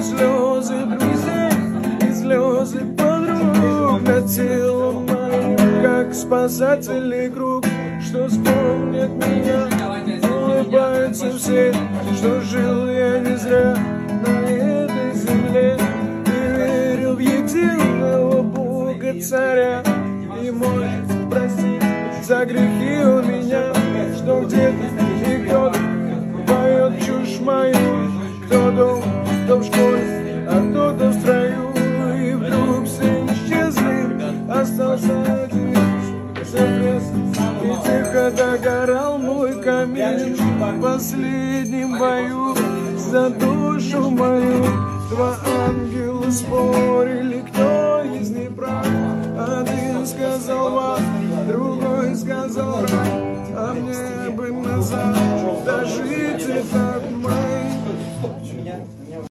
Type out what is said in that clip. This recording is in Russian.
слезы друзей и слезы подруг над телом моим, как спасательный круг, что вспомнят меня, улыбаются все, что жил я не зря на этой земле и верил в единого Бога царя. И может простить за грехи у меня, что где-то и кто-то поет чушь мою, кто дома, кто в школе, а кто-то в строю. И вдруг все исчезли, остался один закрес, и тихо догорал мой камин в последнем бою за душу мою. Два ангела с